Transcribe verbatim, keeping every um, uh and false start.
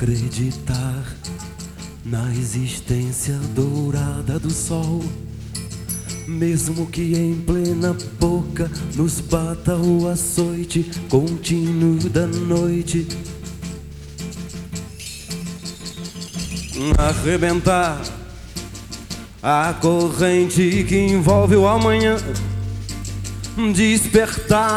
acreditar na existência dourada do sol, mesmo que em plena boca nos bata o açoite contínuo da noite. Arrebentar a corrente que envolve o amanhã, despertar